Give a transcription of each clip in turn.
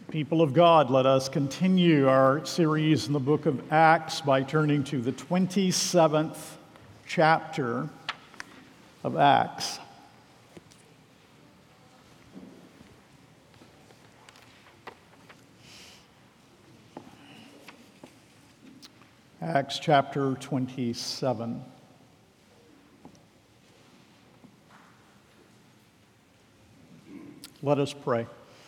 People of God, let us continue our series in the book of Acts by turning to the 27th chapter of Acts. Acts chapter 27. Let us pray.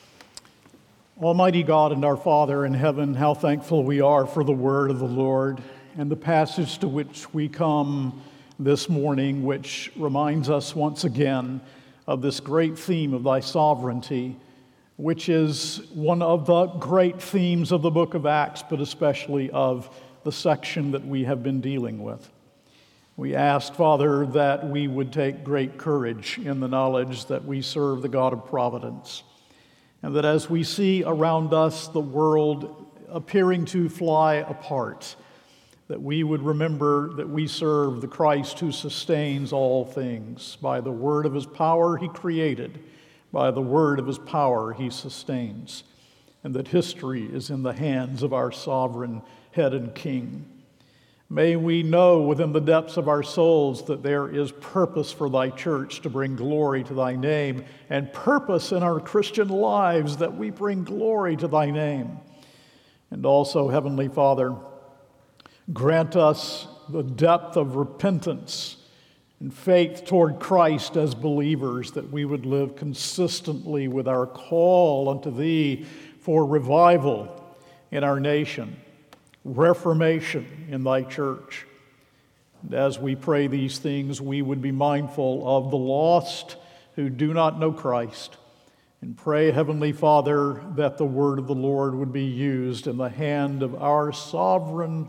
Almighty God and our Father in heaven, how thankful we are for the word of the Lord and the passage to which we come this morning, which reminds us once again of this great theme of thy sovereignty, which is one of the great themes of the book of Acts, but especially of the section that we have been dealing with. We ask, Father, that we would take great courage in the knowledge that we serve the God of providence, and that as we see around us the world appearing to fly apart, that we would remember that we serve the Christ who sustains all things. By the word of his power he created, by the word of his power he sustains, and that history is in the hands of our sovereign head and king. May we know within the depths of our souls that there is purpose for thy church to bring glory to thy name, and purpose in our Christian lives that we bring glory to thy name. And also, Heavenly Father, grant us the depth of repentance and faith toward Christ as believers, that we would live consistently with our call unto thee for revival in our nation, reformation in thy church. And as we pray these things, we would be mindful of the lost who do not know Christ, and pray, Heavenly Father, that the word of the Lord would be used in the hand of our sovereign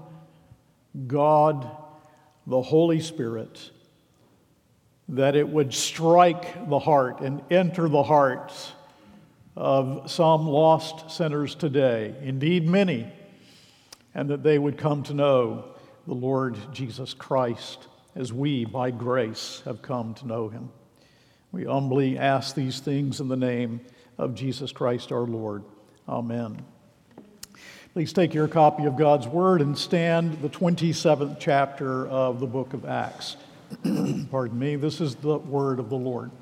God, the Holy Spirit, that it would strike the heart and enter the hearts of some lost sinners today, indeed many, and that they would come to know the Lord Jesus Christ as we, by grace, have come to know him. We humbly ask these things in the name of Jesus Christ our Lord. Amen. Please take your copy of God's Word and stand the 27th chapter of the book of Acts. Pardon me, this is the word of the Lord.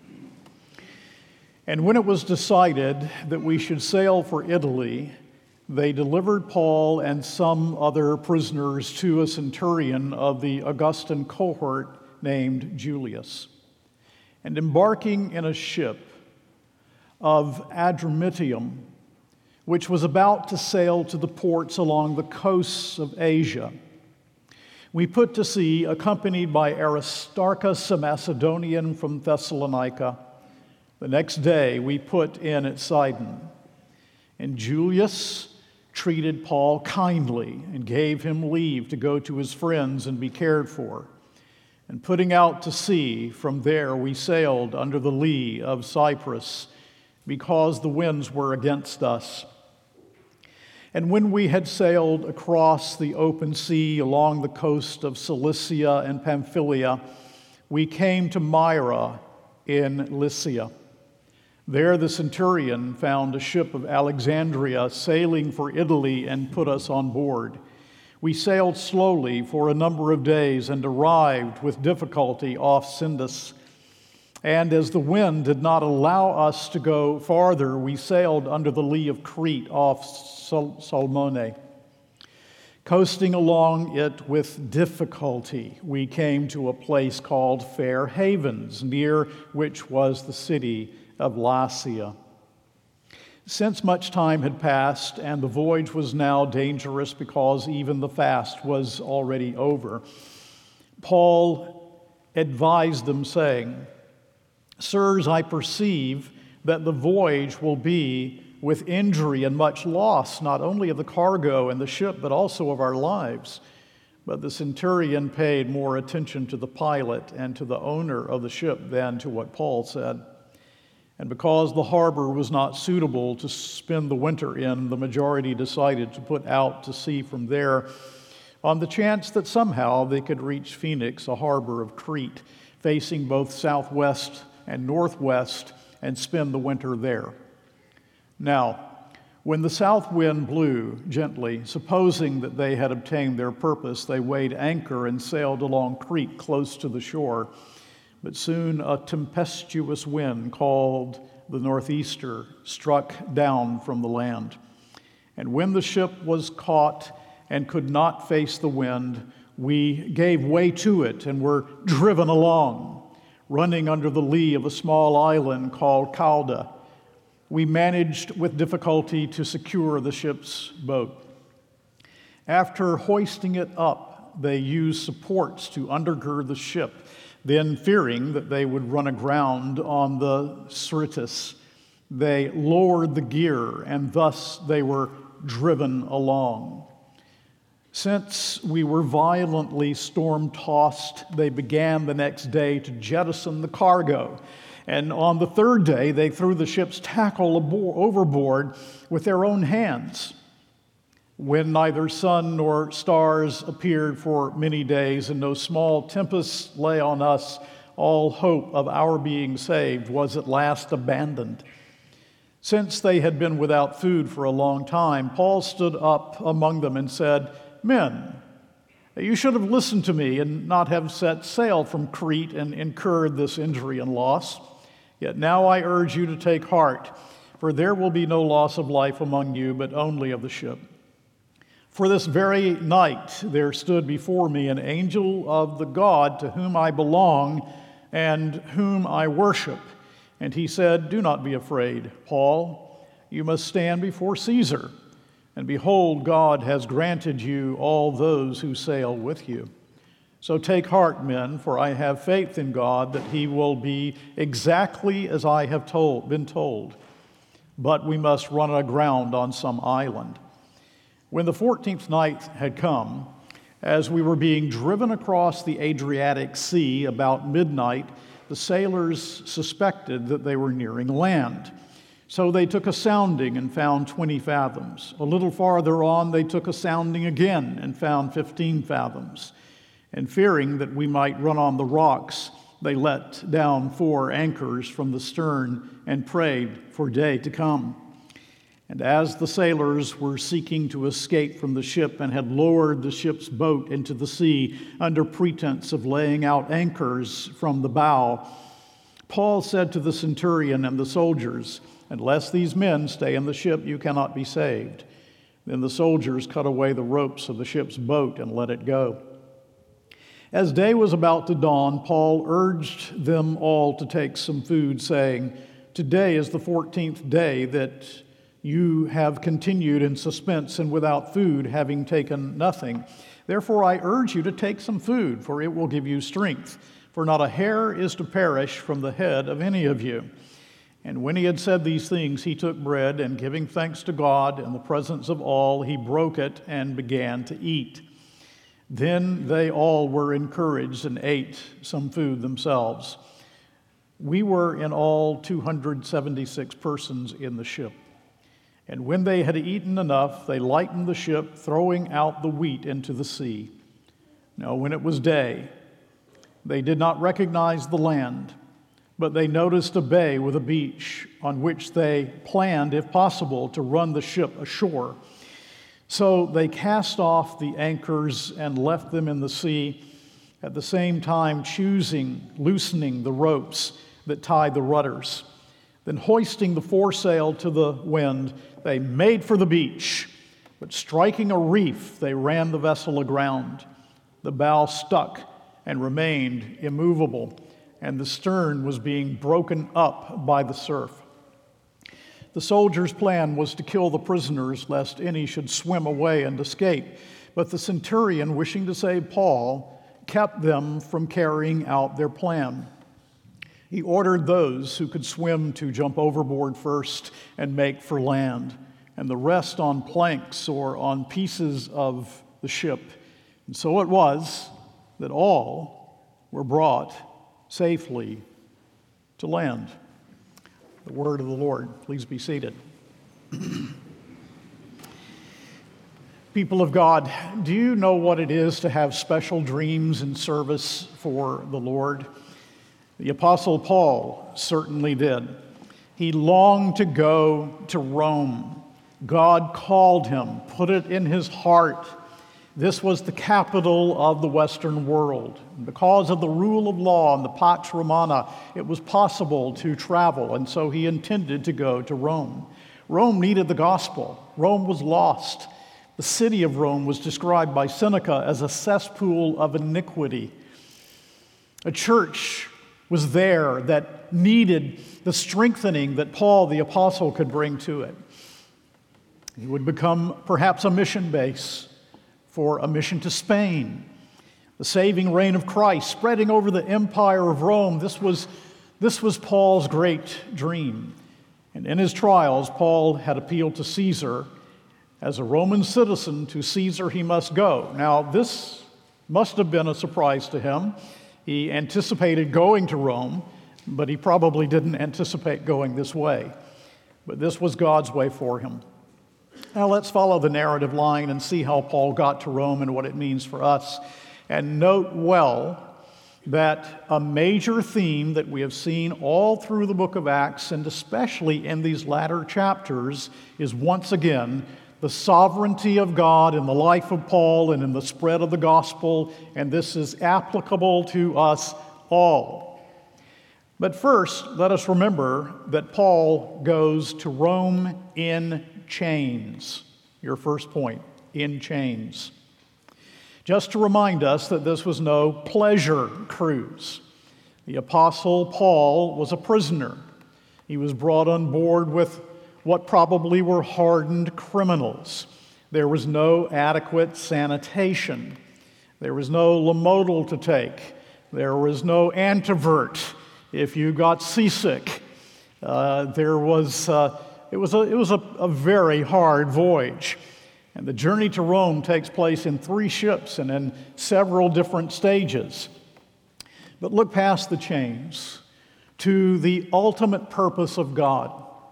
And when it was decided that we should sail for Italy, they delivered Paul and some other prisoners to a centurion of the Augustan cohort named Julius. And embarking in a ship of Adramyttium, which was about to sail to the ports along the coasts of Asia, we put to sea, accompanied by Aristarchus, a Macedonian from Thessalonica. The next day we put in at Sidon, and Julius treated Paul kindly and gave him leave to go to his friends and be cared for. And putting out to sea, from there we sailed under the lee of Cyprus, because the winds were against us. And when we had sailed across the open sea along the coast of Cilicia and Pamphylia, we came to Myra in Lycia. There the centurion found a ship of Alexandria sailing for Italy and put us on board. We sailed slowly for a number of days and arrived with difficulty off Sindus. And as the wind did not allow us to go farther, we sailed under the lee of Crete off Salmone. Coasting along it with difficulty, we came to a place called Fair Havens, near which was the city of Lasea. Since much time had passed and the voyage was now dangerous because even the fast was already over, Paul advised them, saying, "Sirs, I perceive that the voyage will be with injury and much loss, not only of the cargo and the ship, but also of our lives." But the centurion paid more attention to the pilot and to the owner of the ship than to what Paul said. And because the harbor was not suitable to spend the winter in, the majority decided to put out to sea from there on the chance that somehow they could reach Phoenix, a harbor of Crete, facing both southwest and northwest, and spend the winter there. Now, When the south wind blew gently, supposing that they had obtained their purpose, they weighed anchor and sailed along Crete close to the shore. But soon a tempestuous wind called the northeaster struck down from the land. And when the ship was caught and could not face the wind, we gave way to it and were driven along, running under the lee of a small island called Cauda. We managed with difficulty to secure the ship's boat. After hoisting it up, they used supports to undergird the ship. Then, fearing that they would run aground on the Syrtis, they lowered the gear, and thus they were driven along. Since we were violently storm-tossed, they began the next day to jettison the cargo. And on the third day, they threw the ship's tackle overboard with their own hands. When neither sun nor stars appeared for many days and no small tempest lay on us, all hope of our being saved was at last abandoned. Since they had been without food for a long time, Paul stood up among them and said, "Men, you should have listened to me and not have set sail from Crete and incurred this injury and loss. Yet now I urge you to take heart, for there will be no loss of life among you, but only of the ship. For this very night there stood before me an angel of the God to whom I belong and whom I worship. And he said, 'Do not be afraid, Paul. You must stand before Caesar. And behold, God has granted you all those who sail with you. So take heart, men, for I have faith in God that he will be exactly as I have been told. But we must run aground on some island.' When the 14th night had come, as we were being driven across the Adriatic Sea about midnight, the sailors suspected that they were nearing land. So they took a sounding and found 20 fathoms. A little farther on, they took a sounding again and found 15 fathoms. And fearing that we might run on the rocks, they let down 4 anchors from the stern and prayed for day to come. And as the sailors were seeking to escape from the ship and had lowered the ship's boat into the sea under pretense of laying out anchors from the bow, Paul said to the centurion and the soldiers, 'Unless these men stay in the ship, you cannot be saved.' Then the soldiers cut away the ropes of the ship's boat and let it go. As day was about to dawn, Paul urged them all to take some food, saying, 'Today is the 14th day that you have continued in suspense and without food, having taken nothing. Therefore I urge you to take some food, for it will give you strength. For not a hair is to perish from the head of any of you.' And when he had said these things, he took bread, and giving thanks to God in the presence of all, he broke it and began to eat. Then they all were encouraged and ate some food themselves. We were in all 276 persons in the ship. And when they had eaten enough, they lightened the ship, throwing out the wheat into the sea. Now, when it was day, they did not recognize the land, but they noticed a bay with a beach on which they planned, if possible, to run the ship ashore. So they cast off the anchors and left them in the sea, at the same time loosening the ropes that tied the rudders. Then hoisting the foresail to the wind, they made for the beach, but striking a reef, they ran the vessel aground. The bow stuck and remained immovable, and the stern was being broken up by the surf. The soldiers' plan was to kill the prisoners, lest any should swim away and escape. But the centurion, wishing to save Paul, kept them from carrying out their plan. He ordered those who could swim to jump overboard first and make for land, and the rest on planks or on pieces of the ship. And so it was that all were brought safely to land. The word of the Lord. Please be seated. People of God, do you know what it is to have special dreams and service for the Lord? The Apostle Paul certainly did. He longed to go to Rome, God called him, put it in his heart. This was the capital of the Western world. Because of the rule of law and the Pax Romana, it was possible to travel, and so he intended to go to Rome. Rome needed the gospel. Rome was lost. The city of Rome was described by Seneca as a cesspool of iniquity. A church was there that needed the strengthening that Paul the apostle could bring to it. It would become perhaps a mission base for a mission to Spain. The saving reign of Christ spreading over the empire of Rome. This was Paul's great dream. And in his trials, Paul had appealed to Caesar. As a Roman citizen, to Caesar he must go. Now, this must have been a surprise to him. He anticipated going to Rome, but he probably didn't anticipate going this way. But this was God's way for him. Now let's follow the narrative line and see how Paul got to Rome and what it means for us. And note well that a major theme that we have seen all through the book of Acts, and especially in these latter chapters, is once again the sovereignty of God in the life of Paul and in the spread of the gospel, and this is applicable to us all. But first, let us remember that Paul goes to Rome in chains. Your first point, in chains. Just to remind us that this was no pleasure cruise. The Apostle Paul was a prisoner. He was brought on board with what probably were hardened criminals. There was no adequate sanitation. There was no Lamodal to take. There was no Antivert if you got seasick. It was a very hard voyage. And the journey to Rome takes place in 3 ships and in several different stages. But look past the chains to the ultimate purpose of God.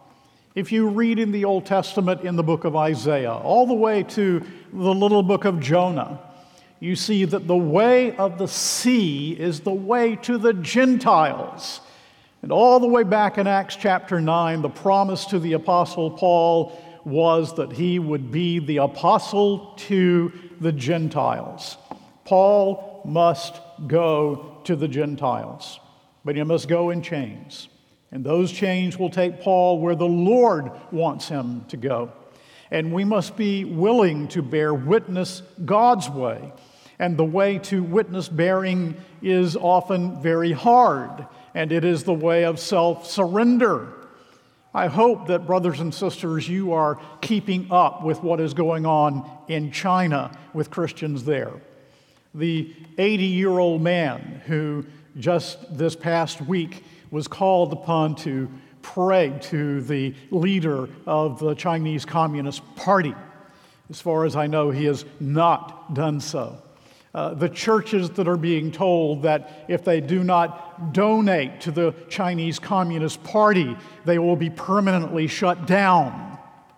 If you read in the Old Testament in the book of Isaiah, all the way to the little book of Jonah, you see that the way of the sea is the way to the Gentiles. And all the way back in Acts chapter 9, the promise to the Apostle Paul was that he would be the apostle to the Gentiles. Paul must go to the Gentiles, but he must go in chains. And those chains will take Paul where the Lord wants him to go. And we must be willing to bear witness God's way. And the way to witness bearing is often very hard, and it is the way of self-surrender. I hope that, brothers and sisters, you are keeping up with what is going on in China with Christians there. The 80-year-old man who just this past week was called upon to pray to the leader of the Chinese Communist Party. As far as I know, he has not done so. The churches that are being told that if they do not donate to the Chinese Communist Party, they will be permanently shut down.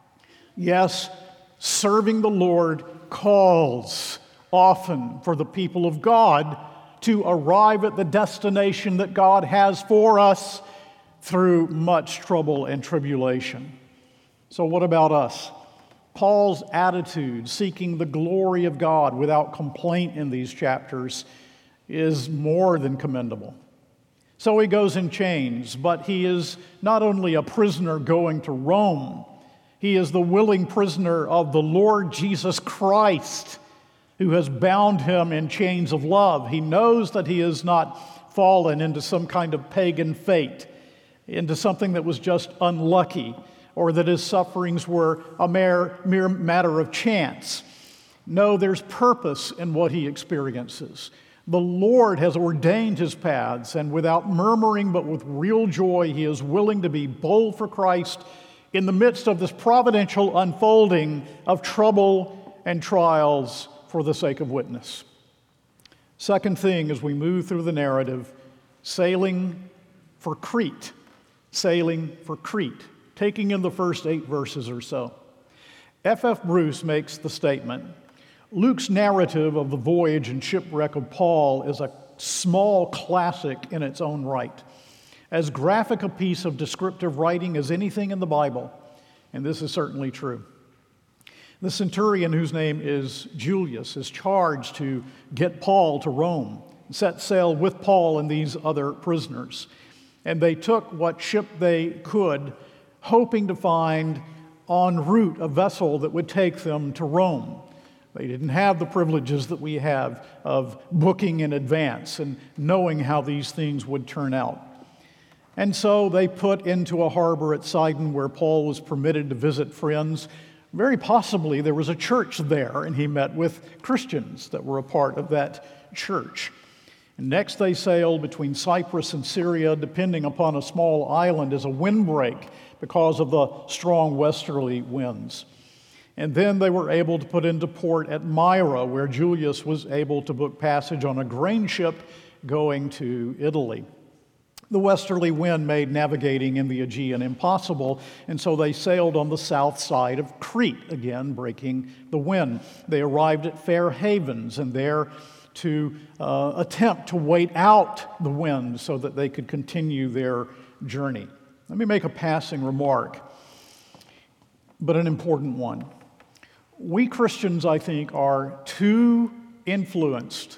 Yes, serving the Lord calls often for the people of God to arrive at the destination that God has for us through much trouble and tribulation. So what about us? Paul's attitude, seeking the glory of God without complaint in these chapters, is more than commendable. So he goes in chains, but he is not only a prisoner going to Rome, he is the willing prisoner of the Lord Jesus Christ, who has bound him in chains of love. He knows that he has not fallen into some kind of pagan fate, into something that was just unlucky, or that his sufferings were a mere matter of chance. No, there's purpose in what he experiences. The Lord has ordained his paths, and without murmuring but with real joy, he is willing to be bold for Christ in the midst of this providential unfolding of trouble and trials for the sake of witness. Second thing, as we move through the narrative, sailing for Crete. Sailing for Crete. Taking in the first 8 verses or so. F.F. Bruce makes the statement, Luke's narrative of the voyage and shipwreck of Paul is a small classic in its own right, as graphic a piece of descriptive writing as anything in the Bible, and this is certainly true. The centurion, whose name is Julius, is charged to get Paul to Rome, set sail with Paul and these other prisoners. And they took what ship they could, hoping to find en route a vessel that would take them to Rome. They didn't have the privileges that we have of booking in advance and knowing how these things would turn out. And so they put into a harbor at Sidon where Paul was permitted to visit friends. Very possibly there was a church there, and he met with Christians that were a part of that church. And next they sailed between Cyprus and Syria, depending upon a small island as a windbreak because of the strong westerly winds. And then they were able to put into port at Myra, where Julius was able to book passage on a grain ship going to Italy. The westerly wind made navigating in the Aegean impossible, and so they sailed on the south side of Crete, again breaking the wind. They arrived at Fair Havens, and there to attempt to wait out the wind so that they could continue their journey. Let me make a passing remark, but an important one. We Christians, I think, are too influenced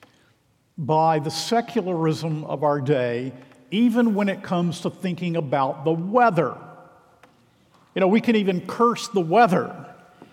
by the secularism of our day, even when it comes to thinking about the weather. You know, we can even curse the weather,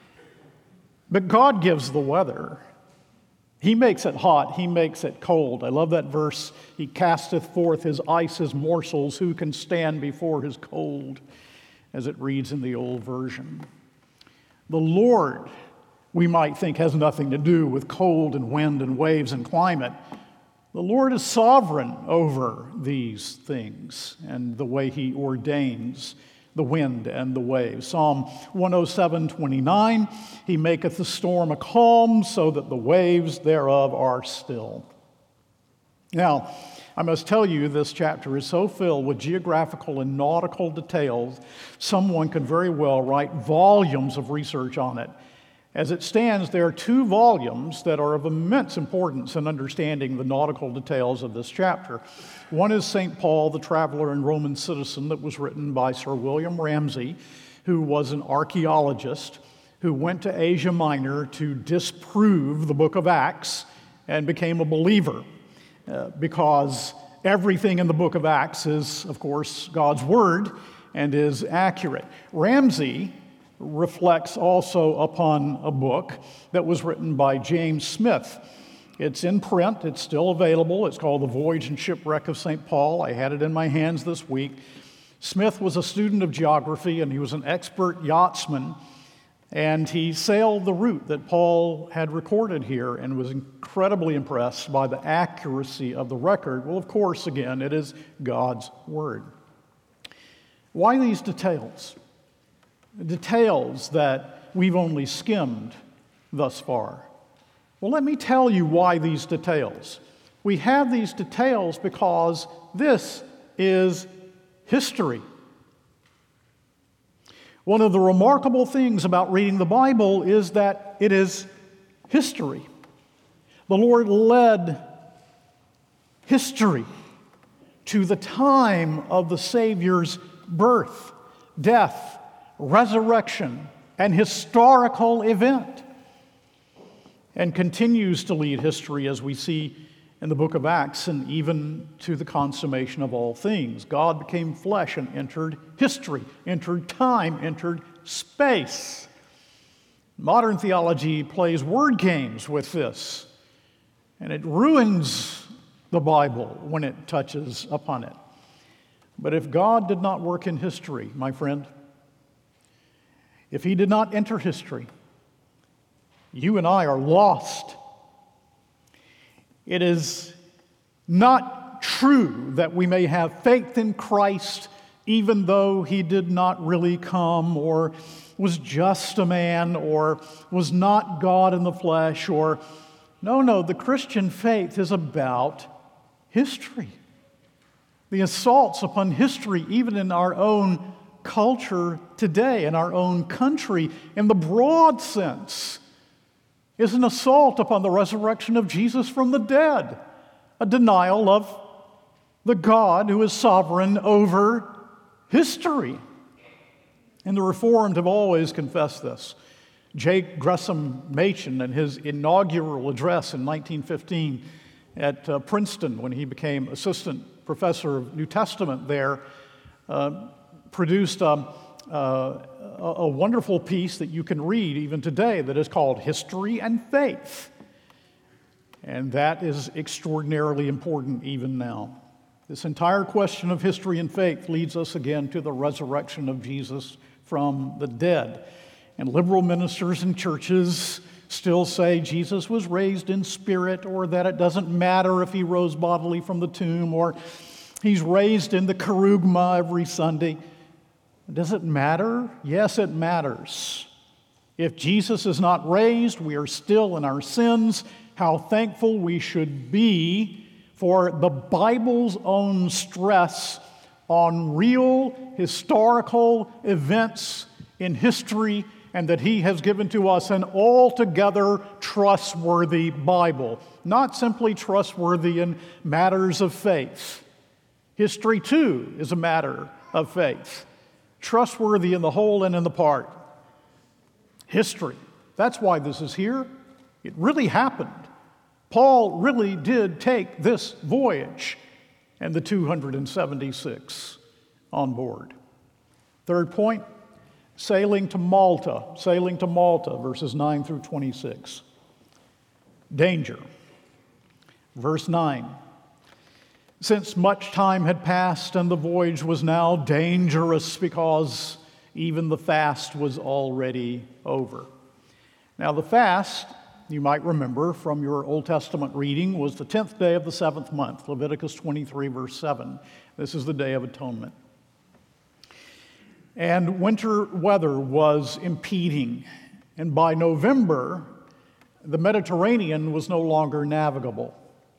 but God gives the weather. He makes it hot, He makes it cold. I love that verse, He casteth forth His ice as morsels, who can stand before His cold, as it reads in the old version. The Lord, we might think, has nothing to do with cold and wind and waves and climate. The Lord is sovereign over these things and the way He ordains the wind and the waves. Psalm 107:29, He maketh the storm a calm, so that the waves thereof are still. Now, I must tell you, this chapter is so filled with geographical and nautical details, someone could very well write volumes of research on it. As it stands, there are 2 volumes that are of immense importance in understanding the nautical details of this chapter. One is St. Paul, the Traveler and Roman Citizen, that was written by Sir William Ramsay, who was an archaeologist who went to Asia Minor to disprove the book of Acts and became a believer because everything in the book of Acts is, of course, God's word and is accurate. Ramsay reflects also upon a book that was written by James Smith. It's in print, it's still available. It's called The Voyage and Shipwreck of St. Paul. I had it in my hands this week. Smith was a student of geography, and he was an expert yachtsman, and he sailed the route that Paul had recorded here and was incredibly impressed by the accuracy of the record. Well, of course, again, it is God's word. Why these details? Details that we've only skimmed thus far. Well, let me tell you why these details. We have these details because this is history. One of the remarkable things about reading the Bible is that it is history. The Lord led history to the time of the Savior's birth, death, resurrection, and historical event, and continues to lead history as we see in the book of Acts and even to the consummation of all things. God became flesh and entered history, entered time, entered space. Modern theology plays word games with this, and it ruins the Bible when it touches upon it. But if God did not work in history, my friend, if He did not enter history, you and I are lost. It is not true that we may have faith in Christ even though He did not really come, or was just a man, or was not God in the flesh, or no, the Christian faith is about history. The assaults upon history, even in our own culture today, in our own country, in the broad sense, is an assault upon the resurrection of Jesus from the dead, a denial of the God who is sovereign over history. And the Reformed have always confessed this. J. Gresham Machen, in his inaugural address in 1915 at Princeton, when he became assistant professor of New Testament there, produced a wonderful piece that you can read even today that is called History and Faith. And that is extraordinarily important even now. This entire question of history and faith leads us again to the resurrection of Jesus from the dead. And liberal ministers and churches still say Jesus was raised in spirit, or that it doesn't matter if he rose bodily from the tomb, or he's raised in the kerygma every Sunday. Does it matter? Yes, it matters. If Jesus is not raised, we are still in our sins. How thankful we should be for the Bible's own stress on real historical events in history, and that he has given to us an altogether trustworthy Bible, not simply trustworthy in matters of faith. History, too, is a matter of faith, trustworthy in the whole and in the part. History, that's why this is here. It really happened. Paul really did take this voyage and the 276 on board. Third point, sailing to Malta, verses 9 through 26. Danger. Verse 9. Since much time had passed and the voyage was now dangerous because even the fast was already over. Now the fast, you might remember from your Old Testament reading, was the 10th day of the 7th month, Leviticus 23, verse 7. This is the Day of Atonement. And winter weather was impeding, and by November, the Mediterranean was no longer navigable.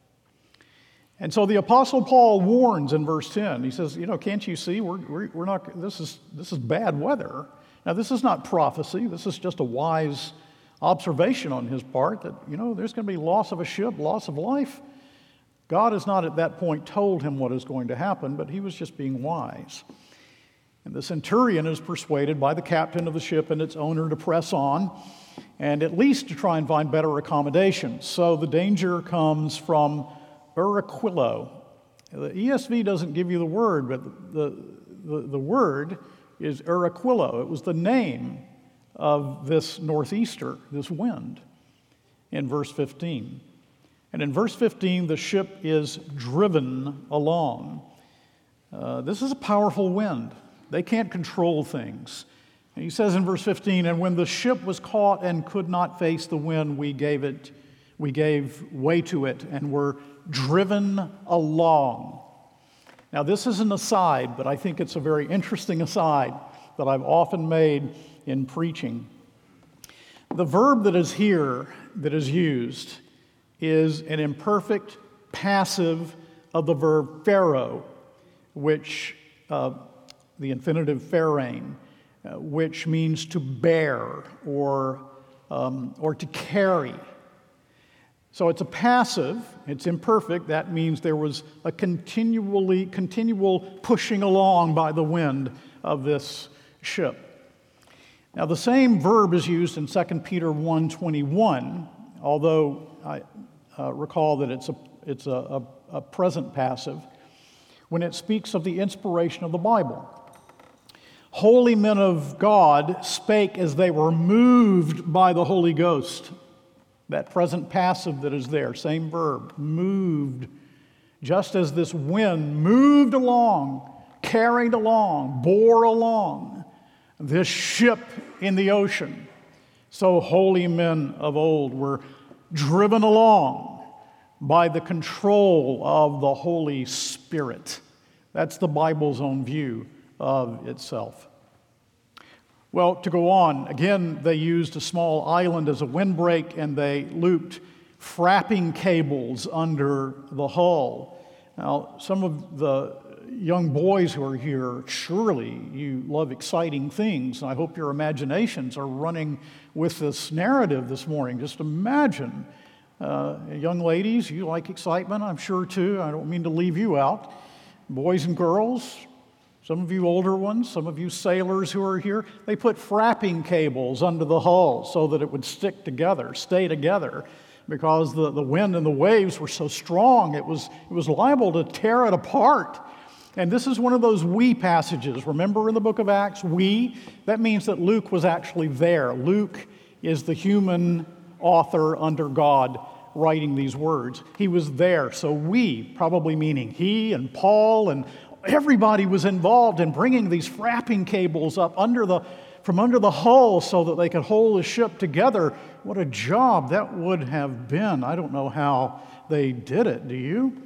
And so the Apostle Paul warns in verse 10. He says, can't you see, we're not, this is bad weather. Now, this is not prophecy. This is just a wise observation on his part that, there's going to be loss of a ship, loss of life. God has not at that point told him what is going to happen, but he was just being wise. And the centurion is persuaded by the captain of the ship and its owner to press on, and at least to try and find better accommodations. So the danger comes from Uraquilo. The ESV doesn't give you the word, but the word is Uraquilo. It was the name of this northeaster, this wind, in verse 15. And in verse 15, the ship is driven along. This is a powerful wind. They can't control things. And he says in verse 15, and when the ship was caught and could not face the wind, we gave way to it and were driven along. Now, this is an aside, but I think it's a very interesting aside that I've often made in preaching. The verb that is here, that is used, is an imperfect passive of the verb pharaoh, which the infinitive pharain, which means to bear or to carry. So it's a passive, it's imperfect. That means there was a continual pushing along by the wind of this ship. Now the same verb is used in 2 Peter 1:21, although I recall that it's a present passive, when it speaks of the inspiration of the Bible. Holy men of God spake as they were moved by the Holy Ghost. That present passive that is there, same verb, moved. Just as this wind moved along, carried along, bore along this ship in the ocean, so holy men of old were driven along by the control of the Holy Spirit. That's the Bible's own view of itself. Well, to go on, again, they used a small island as a windbreak, and they looped frapping cables under the hull. Now, some of the young boys who are here, surely you love exciting things, and I hope your imaginations are running with this narrative this morning. Just imagine, young ladies, you like excitement, I'm sure too. I don't mean to leave you out. Boys and girls, Some of you older ones, some of you sailors who are here, they put frapping cables under the hull so that it would stick together, stay together, because the wind and the waves were so strong, it was liable to tear it apart. And this is one of those we passages. Remember in the book of Acts, we? That means that Luke was actually there. Luke is the human author under God writing these words. He was there. So we, probably meaning he and Paul and everybody, was involved in bringing these frapping cables up from under the hull so that they could hold the ship together. What a job that would have been. I don't know how they did it, do you?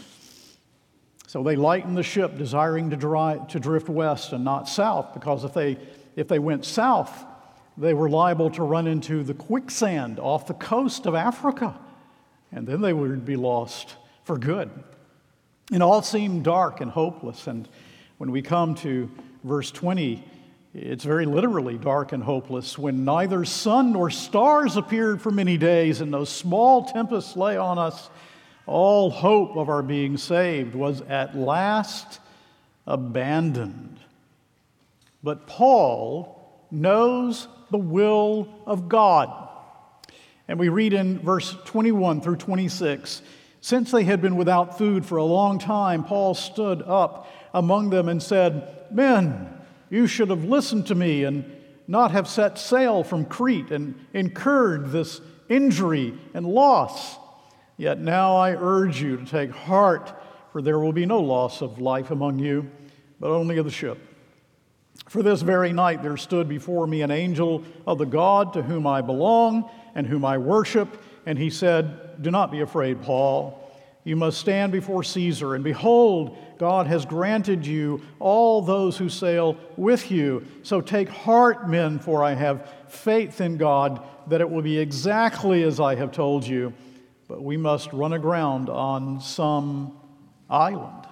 So they lightened the ship, desiring to drift west and not south, because if they went south, they were liable to run into the quicksand off the coast of Africa, and then they would be lost for good. It all seemed dark and hopeless, and when we come to verse 20, it's very literally dark and hopeless. When neither sun nor stars appeared for many days, and no small tempest lay on us, all hope of our being saved was at last abandoned. But Paul knows the will of God. And we read in verse 21 through 26, since they had been without food for a long time, Paul stood up among them and said, "Men, you should have listened to me and not have set sail from Crete and incurred this injury and loss. Yet now I urge you to take heart, for there will be no loss of life among you, but only of the ship. For this very night there stood before me an angel of the God to whom I belong and whom I worship, and he said, 'Do not be afraid, Paul. You must stand before Caesar, and behold, God has granted you all those who sail with you. So take heart, men, for I have faith in God that it will be exactly as I have told you. But we must run aground on some island.'"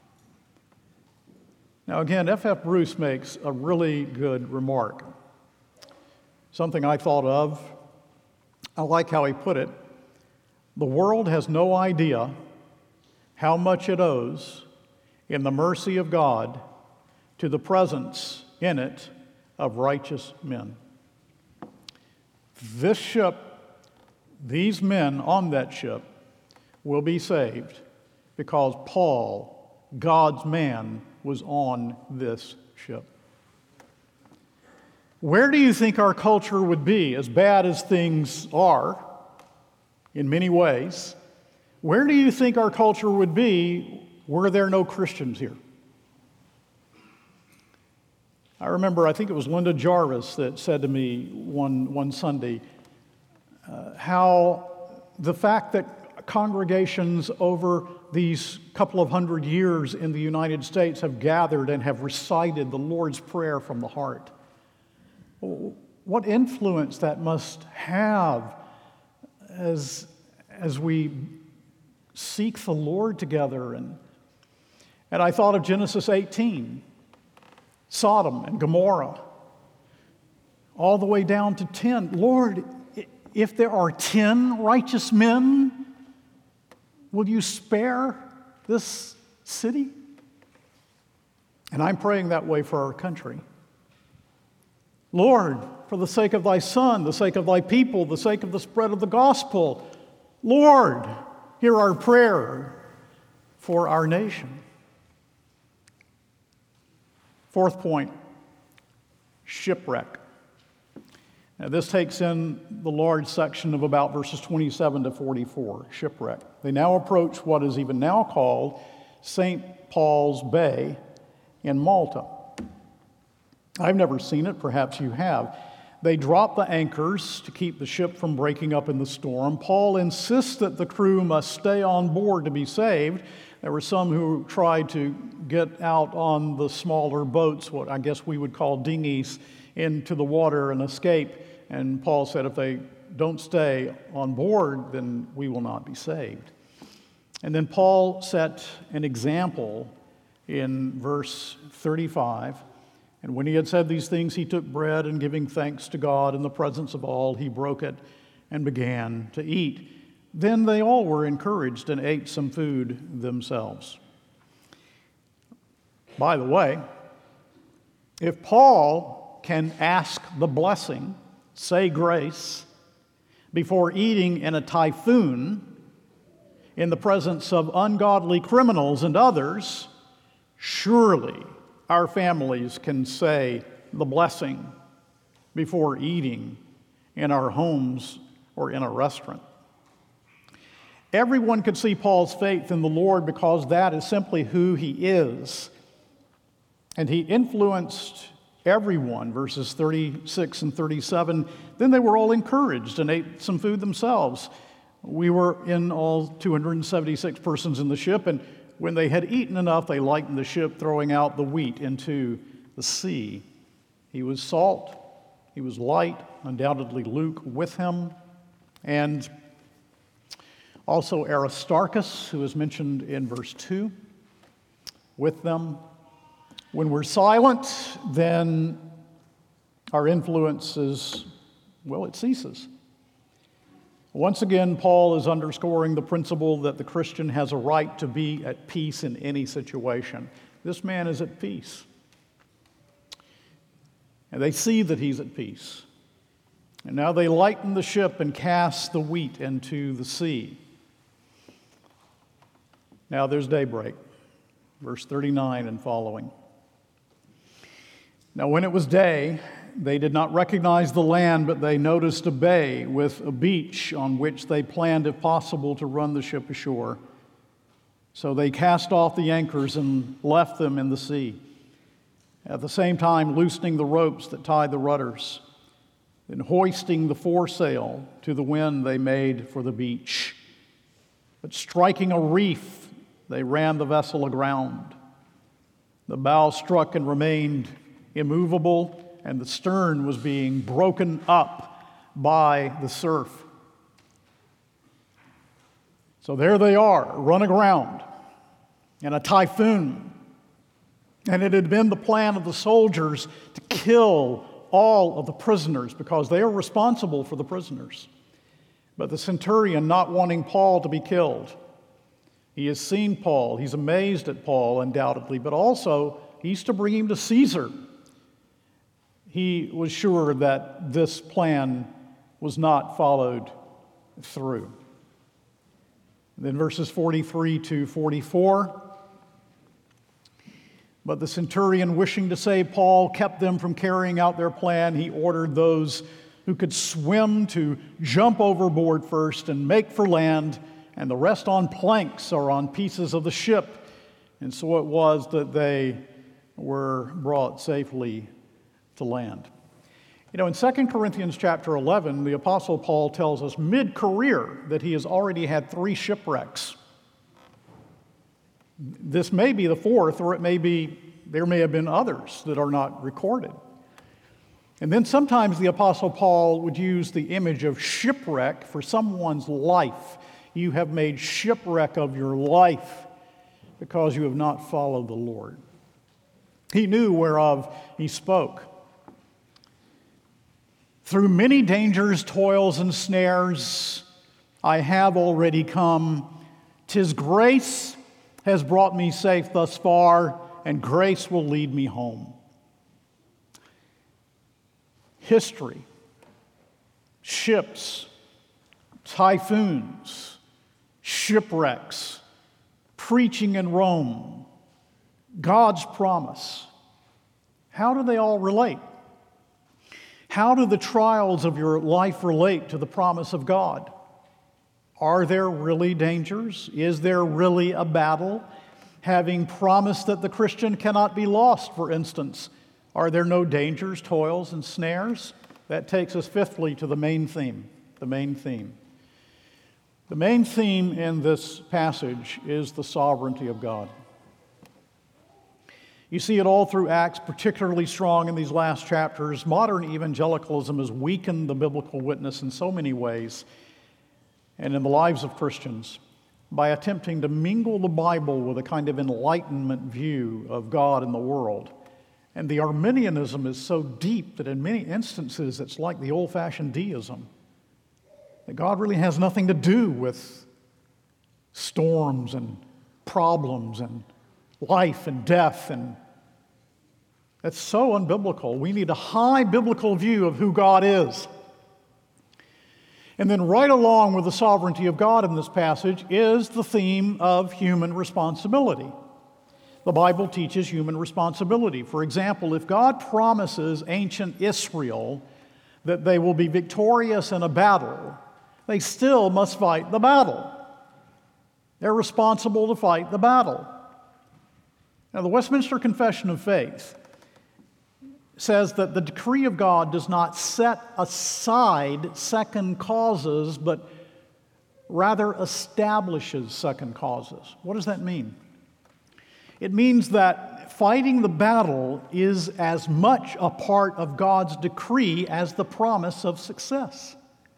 Now again, F.F. Bruce makes a really good remark, something I thought of. I like how he put it. The world has no idea how much it owes in the mercy of God to the presence in it of righteous men. This ship, these men on that ship, will be saved because Paul, God's man, was on this ship. Where do you think our culture would be, as bad as things are in many ways? Where do you think our culture would be were there no Christians here? I remember, I think it was Linda Jarvis that said to me one Sunday how the fact that congregations over these couple of hundred years in the United States have gathered and have recited the Lord's Prayer from the heart. What influence that must have as we seek the Lord together. And I thought of Genesis 18, Sodom and Gomorrah, all the way down to 10. Lord, if there are 10 righteous men, will you spare this city? And I'm praying that way for our country. Lord, for the sake of thy Son, the sake of thy people, the sake of the spread of the gospel, Lord, hear our prayer for our nation. Fourth point, shipwreck. Now, this takes in the large section of about verses 27 to 44, shipwreck. They now approach what is even now called St. Paul's Bay in Malta. I've never seen it, perhaps you have. They drop the anchors to keep the ship from breaking up in the storm. Paul insists that the crew must stay on board to be saved. There were some who tried to get out on the smaller boats, what I guess we would call dinghies, into the water and escape. And Paul said, if they don't stay on board, then we will not be saved. And then Paul set an example in verse 35. And when he had said these things, he took bread, and giving thanks to God in the presence of all, he broke it and began to eat. Then they all were encouraged and ate some food themselves. By the way, If Paul can ask the blessing, say grace, before eating in a typhoon in the presence of ungodly criminals and others, surely our families can say the blessing before eating in our homes or in a restaurant. Everyone could see Paul's faith in the Lord because that is simply who he is. And he influenced everyone, verses 36 and 37. Then they were all encouraged and ate some food themselves. We were in all 276 persons in the ship, and when they had eaten enough, they lightened the ship, throwing out the wheat into the sea. He was salt, he was light, undoubtedly Luke with him, and also Aristarchus, who is mentioned in verse 2, with them. When we're silent, then our influence is, well, it ceases. Once again, Paul is underscoring the principle that the Christian has a right to be at peace in any situation. This man is at peace. And they see that he's at peace. And now they lighten the ship and cast the wheat into the sea. Now there's daybreak, verse 39 and following. Now when it was day, they did not recognize the land, but they noticed a bay with a beach on which they planned, if possible, to run the ship ashore. So they cast off the anchors and left them in the sea, at the same time loosening the ropes that tied the rudders. Then hoisting the foresail to the wind, they made for the beach. But striking a reef, they ran the vessel aground. The bow struck and remained immovable, and the stern was being broken up by the surf. So there they are, run aground in a typhoon. And it had been the plan of the soldiers to kill all of the prisoners because they are responsible for the prisoners. But the centurion, not wanting Paul to be killed, he has seen Paul, he's amazed at Paul undoubtedly, but also he's to bring him to Caesar. He was sure that this plan was not followed through. Then verses 43 to 44. But the centurion, wishing to save Paul, kept them from carrying out their plan. He ordered those who could swim to jump overboard first and make for land, and the rest on planks or on pieces of the ship. And so it was that they were brought safely to land. You know, in 2 Corinthians chapter 11, the Apostle Paul tells us mid-career that he has already had 3 shipwrecks. This may be the 4th, or there may have been others that are not recorded. And then sometimes the Apostle Paul would use the image of shipwreck for someone's life. You have made shipwreck of your life because you have not followed the Lord. He knew whereof he spoke. Through many dangers, toils, and snares, I have already come. 'Tis grace has brought me safe thus far, and grace will lead me home. History, ships, typhoons, shipwrecks, preaching in Rome, God's promise. How do they all relate? How do the trials of your life relate to the promise of God? Are there really dangers? Is there really a battle? Having promised that the Christian cannot be lost, for instance, are there no dangers, toils, and snares? That takes us fifthly to the main theme. The main theme in this passage is the sovereignty of God. You see it all through Acts, particularly strong in these last chapters. Modern evangelicalism has weakened the biblical witness in so many ways and in the lives of Christians by attempting to mingle the Bible with a kind of Enlightenment view of God and the world. And the Arminianism is so deep that in many instances it's like the old-fashioned deism, that God really has nothing to do with storms and problems and life and death and That's so unbiblical. We need a high biblical view of who God is. And then right along with the sovereignty of God in this passage is the theme of human responsibility. The Bible teaches human responsibility. For example, if God promises ancient Israel that they will be victorious in a battle, they still must fight the battle. They're responsible to fight the battle. Now, the Westminster Confession of Faith says that the decree of God does not set aside second causes, but rather establishes second causes. What does that mean? It means that fighting the battle is as much a part of God's decree as the promise of success.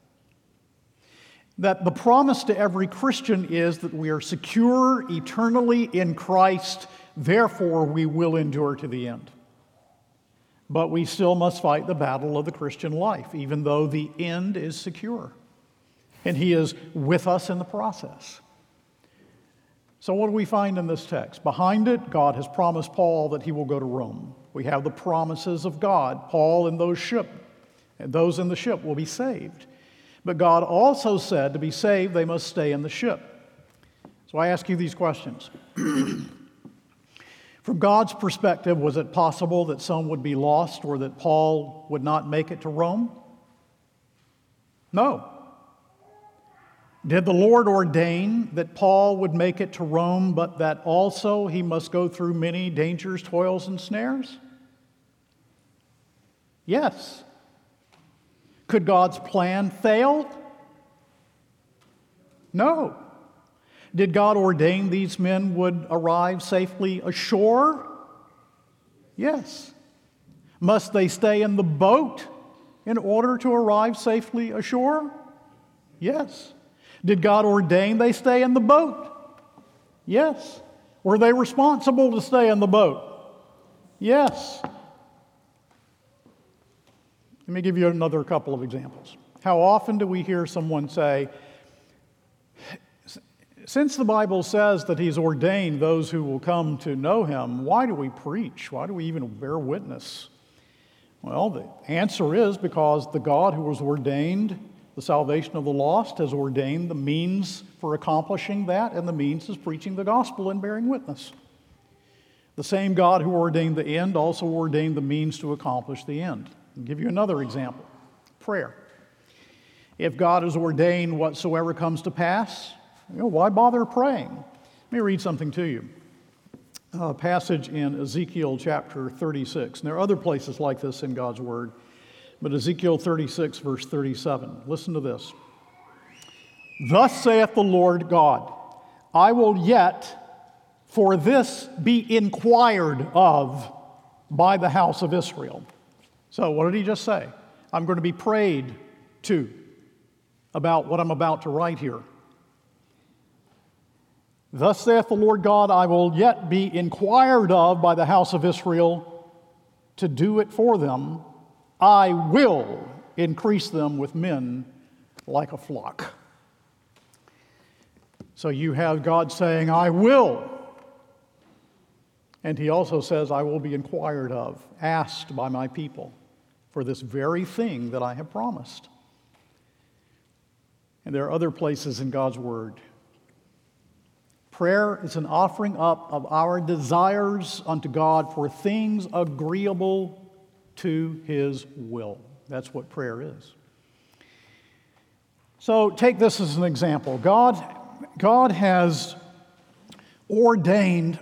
That the promise to every Christian is that we are secure eternally in Christ, therefore we will endure to the end. But we still must fight the battle of the Christian life, even though the end is secure. And He is with us in the process. So what do we find in this text? Behind it, God has promised Paul that he will go to Rome. We have the promises of God. Paul and those in the ship will be saved. But God also said to be saved, they must stay in the ship. So I ask you these questions. From God's perspective, was it possible that some would be lost or that Paul would not make it to Rome? No. Did the Lord ordain that Paul would make it to Rome, but that also he must go through many dangers, toils, and snares? Yes. Could God's plan fail? No. Did God ordain these men would arrive safely ashore? Yes. Must they stay in the boat in order to arrive safely ashore? Yes. Did God ordain they stay in the boat? Yes. Were they responsible to stay in the boat? Yes. Let me give you another couple of examples. How often do we hear someone say, since the Bible says that He's ordained those who will come to know Him, why do we preach? Why do we even bear witness? Well, the answer is because the God who has ordained the salvation of the lost has ordained the means for accomplishing that, and the means is preaching the gospel and bearing witness. The same God who ordained the end also ordained the means to accomplish the end. I'll give you another example. Prayer. If God has ordained whatsoever comes to pass, why bother praying? Let me read something to you. A passage in Ezekiel chapter 36. And there are other places like this in God's Word. But Ezekiel 36, verse 37. Listen to this. Thus saith the Lord God, I will yet for this be inquired of by the house of Israel. So what did he just say? I'm going to be prayed to about what I'm about to write here. Thus saith the Lord God, I will yet be inquired of by the house of Israel to do it for them. I will increase them with men like a flock. So you have God saying, I will. And He also says, I will be inquired of, asked by my people for this very thing that I have promised. And there are other places in God's Word. Prayer is an offering up of our desires unto God for things agreeable to His will. That's what prayer is. So take this as an example. God has ordained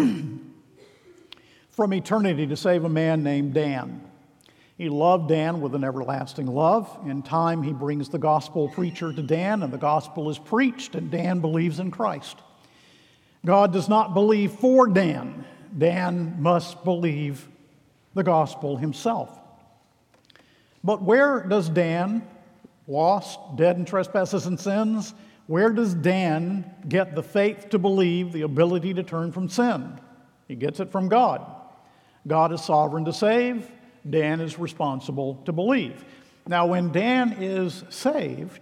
from eternity to save a man named Dan. He loved Dan with an everlasting love. In time, He brings the gospel preacher to Dan, and the gospel is preached, and Dan believes in Christ. God does not believe for Dan. Dan must believe the gospel himself. But where does Dan, lost, dead in trespasses and sins, where does Dan get the faith to believe, the ability to turn from sin? He gets it from God. God is sovereign to save. Dan is responsible to believe. Now, when Dan is saved,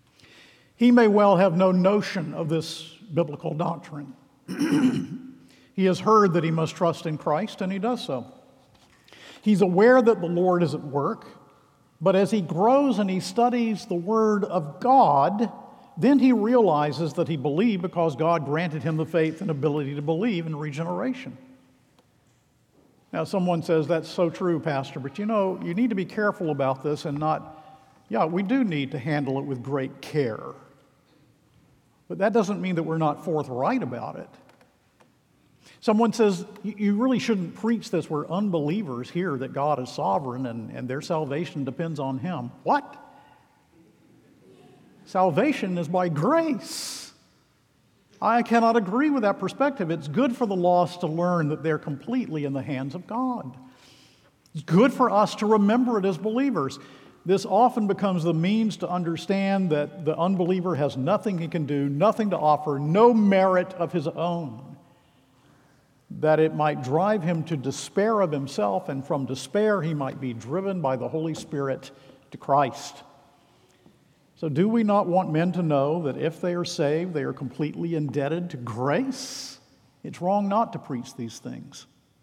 he may well have no notion of this biblical doctrine. He has heard that he must trust in Christ, and he does so. He's aware that the Lord is at work, but as he grows and he studies the Word of God, then he realizes that he believed because God granted him the faith and ability to believe in regeneration. Now, someone says, that's so true, Pastor, but you need to be careful about this and not, we do need to handle it with great care. But that doesn't mean that we're not forthright about it. Someone says, you really shouldn't preach this where unbelievers hear that God is sovereign and their salvation depends on Him. What? Salvation is by grace. I cannot agree with that perspective. It's good for the lost to learn that they're completely in the hands of God. It's good for us to remember it as believers. This often becomes the means to understand that the unbeliever has nothing he can do, nothing to offer, no merit of his own, that it might drive him to despair of himself, and from despair he might be driven by the Holy Spirit to Christ. So do we not want men to know that if they are saved, they are completely indebted to grace? It's wrong not to preach these things.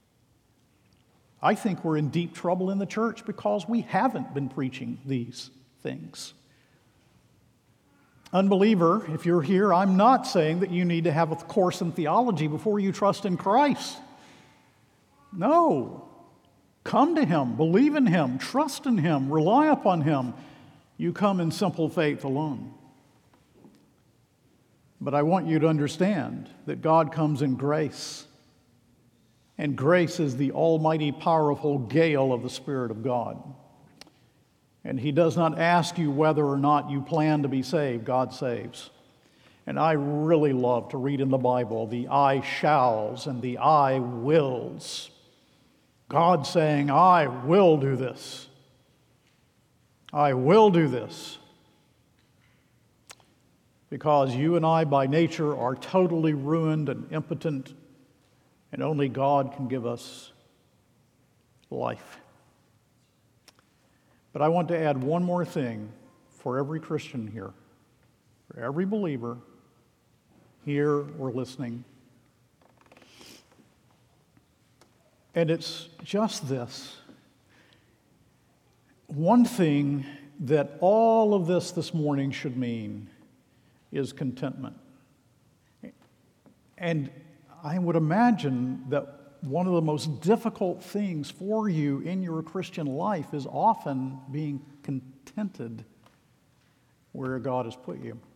I think we're in deep trouble in the church because we haven't been preaching these things. Unbeliever, if you're here, I'm not saying that you need to have a course in theology before you trust in Christ. No. Come to Him, believe in Him, trust in Him, rely upon Him. You come in simple faith alone. But I want you to understand that God comes in grace. And grace is the almighty, powerful gale of the Spirit of God. And He does not ask you whether or not you plan to be saved. God saves. And I really love to read in the Bible the I shalls and the I wills. God saying, I will do this. I will do this. Because you and I by nature are totally ruined and impotent, and only God can give us life. But I want to add one more thing for every Christian here, for every believer here or listening. And it's just this. One thing that all of this morning should mean is contentment. And I would imagine that one of the most difficult things for you in your Christian life is often being contented where God has put you.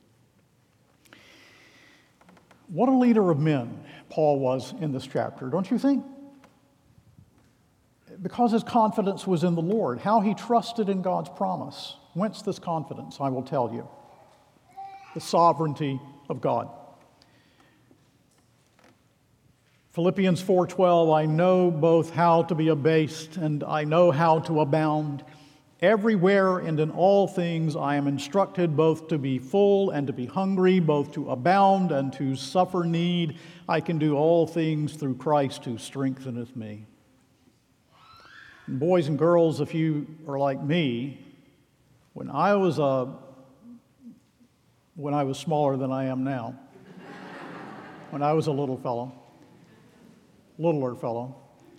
What a leader of men Paul was in this chapter, don't you think? Because his confidence was in the Lord, how he trusted in God's promise. Whence this confidence, I will tell you. The sovereignty of God. Philippians 4:12, I know both how to be abased and I know how to abound. Everywhere and in all things I am instructed both to be full and to be hungry, both to abound and to suffer need. I can do all things through Christ who strengtheneth me. And boys and girls, if you are like me, when I was smaller than I am now, when I was a littler fellow,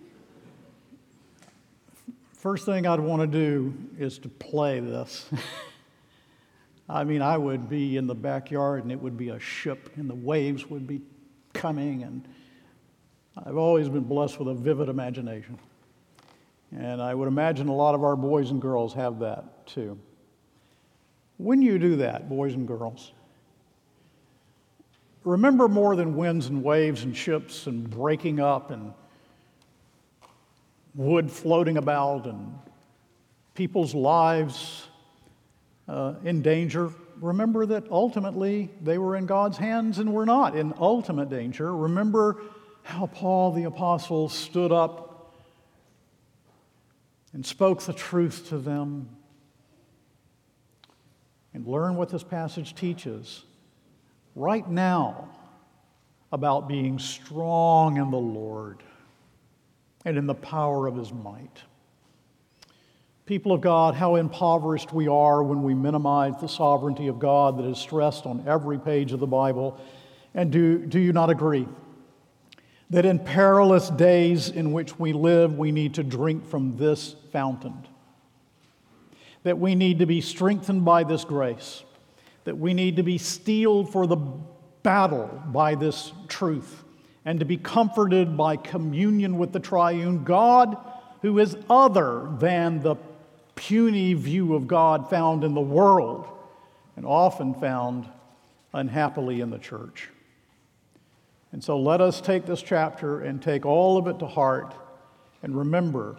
first thing I'd want to do is to play this. I mean, I would be in the backyard and it would be a ship and the waves would be coming, and I've always been blessed with a vivid imagination. And I would imagine a lot of our boys and girls have that too. When you do that, boys and girls, remember more than winds and waves and ships and breaking up and wood floating about and people's lives in danger. Remember that ultimately they were in God's hands and were not in ultimate danger. Remember how Paul the apostle stood up and spoke the truth to them. And learn what this passage teaches right now about being strong in the Lord and in the power of His might. People of God, how impoverished we are when we minimize the sovereignty of God that is stressed on every page of the Bible. And do you not agree? that in perilous days in which we live, we need to drink from this fountain, that we need to be strengthened by this grace, that we need to be steeled for the battle by this truth, and to be comforted by communion with the triune God, who is other than the puny view of God found in the world and often found unhappily in the church. And so let us take this chapter and take all of it to heart and remember,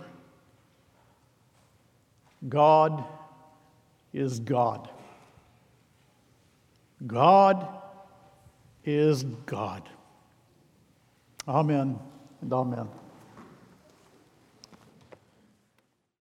God is God. God is God. Amen and amen.